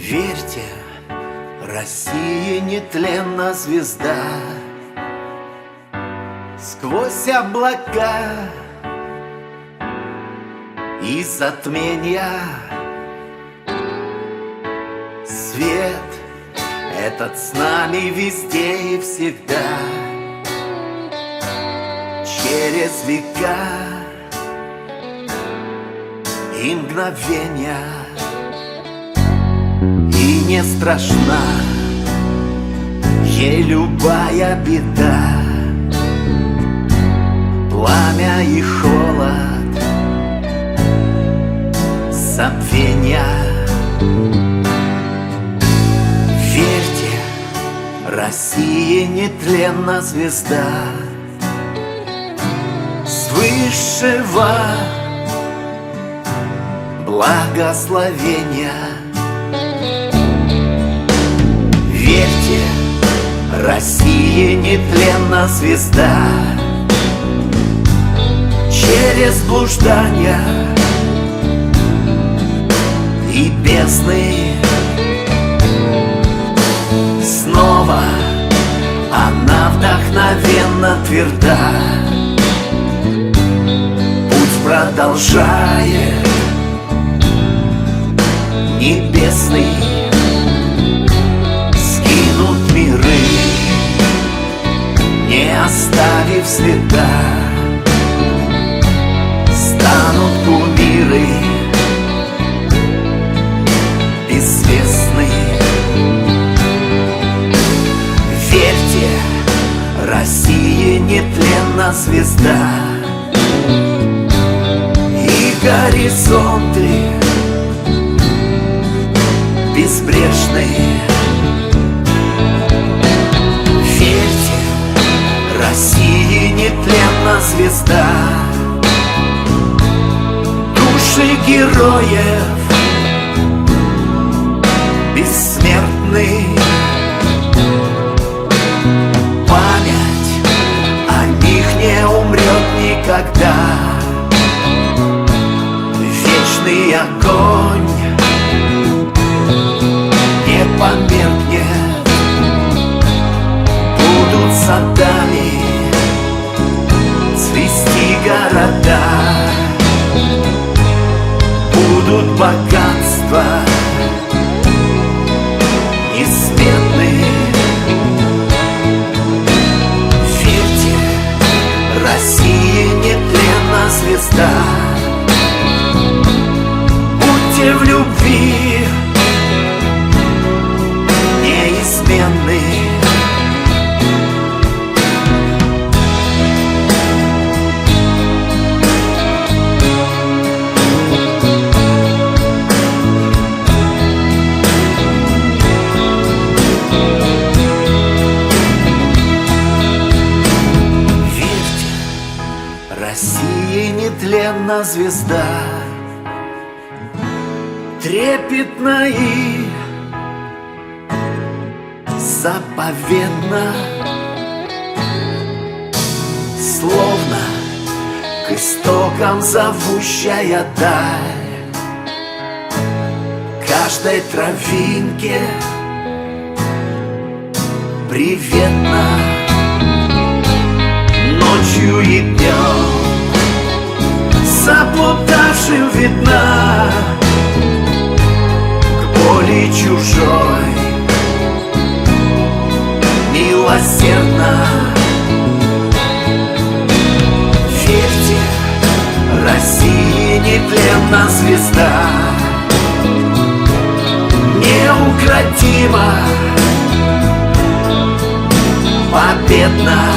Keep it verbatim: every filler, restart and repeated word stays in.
Верьте, Россия нетленна звезда. Сквозь облака и затмения свет этот с нами везде и всегда. Через века и мгновения, и не страшна ей любая беда. Пламя и холод, забвенья. Верьте, Россия нетленна звезда. С высшего благословения. Верьте, Россия нетленна звезда. Через блуждания и бездны снова она вдохновенно тверда. Путь продолжает небесный, скинут миры, не оставив следа. Станут кумиры безвестные. Верьте, Россия нетленна звезда. И горизонты безбрежные. Верьте, Россия нетленна звезда. Души героев бессмертны. Память о них не умрет никогда. Вечный огонь не померкнет. Будут садами цвести города. Будут богатства несметные. Верьте, Россия нетленна звезда. Будьте в любви неизменны. Россия нетленна звезда. Трепетна и заповедна, словно к истокам зовущая даль. Каждой травинке приветна. Ночью и днем заблудавшим видна. К боли чужой милосердна. Верьте, Россия нетленна звезда. Неукротима, победна.